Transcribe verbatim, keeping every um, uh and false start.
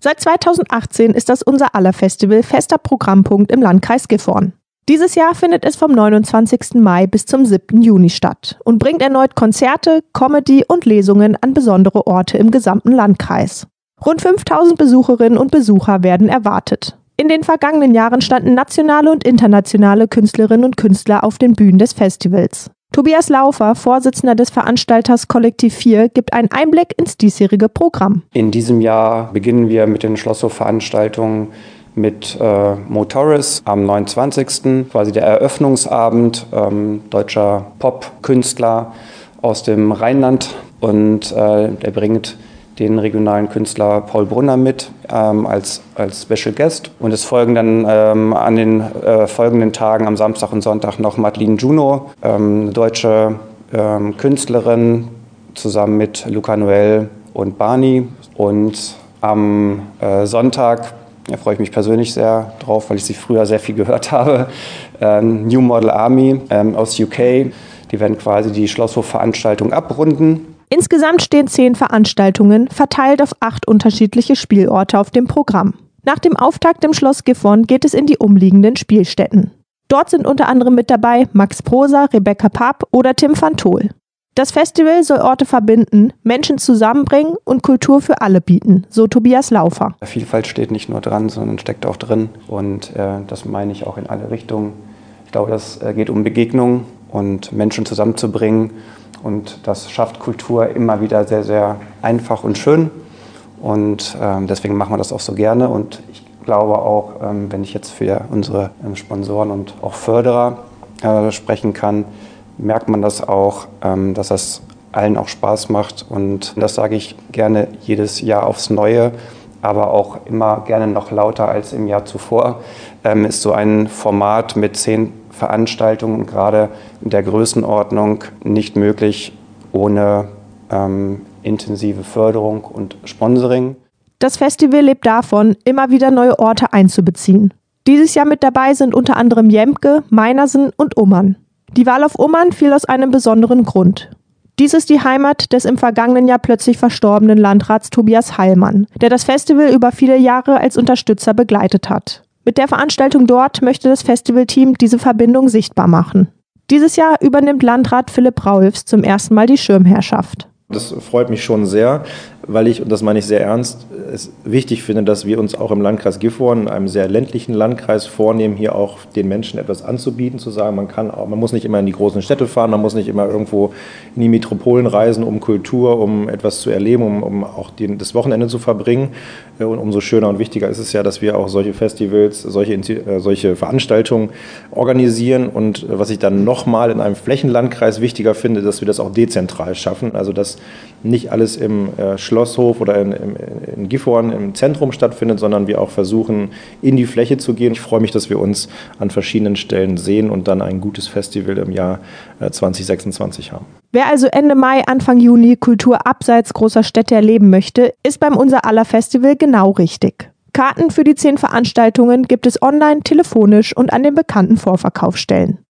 Seit zweitausendachtzehn ist das Unser aller Festival fester Programmpunkt im Landkreis Gifhorn. Dieses Jahr findet es vom neunundzwanzigsten Mai bis zum siebten Juni statt und bringt erneut Konzerte, Comedy und Lesungen an besondere Orte im gesamten Landkreis. Rund fünftausend Besucherinnen und Besucher werden erwartet. In den vergangenen Jahren standen nationale und internationale Künstlerinnen und Künstler auf den Bühnen des Festivals. Tobias Laufer, Vorsitzender des Veranstalters Kollektiv vier, gibt einen Einblick ins diesjährige Programm. In diesem Jahr beginnen wir mit den Schlosshof-Veranstaltungen mit äh, Motoris am neunundzwanzigsten quasi der Eröffnungsabend, ähm, deutscher Pop-Künstler aus dem Rheinland. Und äh, der bringt den regionalen Künstler Paul Brunner mit ähm, als, als Special Guest. Und es folgen dann ähm, an den äh, folgenden Tagen am Samstag und Sonntag noch Madeline Juno, ähm, eine deutsche ähm, Künstlerin, zusammen mit Luca Noel und Barney. Und am äh, Sonntag, da freue ich mich persönlich sehr drauf, weil ich sie früher sehr viel gehört habe, ähm, New Model Army ähm, aus U K. Die werden quasi die Schlosshof-Veranstaltung abrunden. Insgesamt stehen zehn Veranstaltungen, verteilt auf acht unterschiedliche Spielorte auf dem Programm. Nach dem Auftakt im Schloss Gifhorn geht es in die umliegenden Spielstätten. Dort sind unter anderem mit dabei Max Prosa, Rebecca Papp oder Tim van Tol. Das Festival soll Orte verbinden, Menschen zusammenbringen und Kultur für alle bieten, so Tobias Laufer. Vielfalt steht nicht nur dran, sondern steckt auch drin. Und äh, das meine ich auch in alle Richtungen. Ich glaube, das äh, geht um Begegnung und Menschen zusammenzubringen. Und das schafft Kultur immer wieder sehr, sehr einfach und schön. Und ähm, deswegen machen wir das auch so gerne. Und ich glaube auch, ähm, wenn ich jetzt für unsere ähm, Sponsoren und auch Förderer äh, sprechen kann, merkt man das auch, ähm, dass das allen auch Spaß macht. Und das sage ich gerne jedes Jahr aufs Neue, aber auch immer gerne noch lauter als im Jahr zuvor. Ähm, ist so ein Format mit zehn Veranstaltungen, gerade in der Größenordnung, nicht möglich ohne ähm, intensive Förderung und Sponsoring. Das Festival lebt davon, immer wieder neue Orte einzubeziehen. Dieses Jahr mit dabei sind unter anderem Jemke, Meinersen und Ummern. Die Wahl auf Ummern fiel aus einem besonderen Grund. Dies ist die Heimat des im vergangenen Jahr plötzlich verstorbenen Landrats Tobias Heilmann, der das Festival über viele Jahre als Unterstützer begleitet hat. Mit der Veranstaltung dort möchte das Festivalteam diese Verbindung sichtbar machen. Dieses Jahr übernimmt Landrat Philipp Raulfs zum ersten Mal die Schirmherrschaft. Das freut mich schon sehr, weil ich, und das meine ich sehr ernst, es wichtig finde, dass wir uns auch im Landkreis Gifhorn, in einem sehr ländlichen Landkreis, vornehmen, hier auch den Menschen etwas anzubieten, zu sagen, man kann auch, man muss nicht immer in die großen Städte fahren, man muss nicht immer irgendwo in die Metropolen reisen, um Kultur, um etwas zu erleben, um, um auch den, das Wochenende zu verbringen. Und umso schöner und wichtiger ist es ja, dass wir auch solche Festivals, solche, äh, solche Veranstaltungen organisieren. Und was ich dann nochmal in einem Flächenlandkreis wichtiger finde, dass wir das auch dezentral schaffen, also dass nicht alles im äh, Schlosshof oder in, in, in Gifhorn im Zentrum stattfindet, sondern wir auch versuchen, in die Fläche zu gehen. Ich freue mich, dass wir uns an verschiedenen Stellen sehen und dann ein gutes Festival im Jahr äh, zwanzig sechsundzwanzig haben. Wer also Ende Mai, Anfang Juni Kultur abseits großer Städte erleben möchte, ist beim Unser aller Festival genau richtig. Karten für die zehn Veranstaltungen gibt es online, telefonisch und an den bekannten Vorverkaufsstellen.